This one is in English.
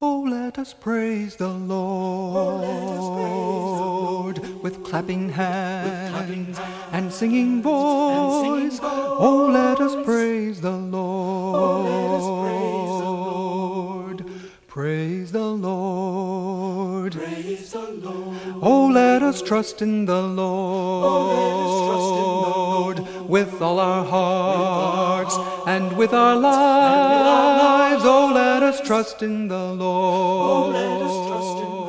Oh, let us praise the Lord with clapping hands and singing voice. Oh, let us praise the Lord. Praise the Lord. Oh, let us trust in the Lord with all our hearts and with our lives. Oh, let us trust in the Lord.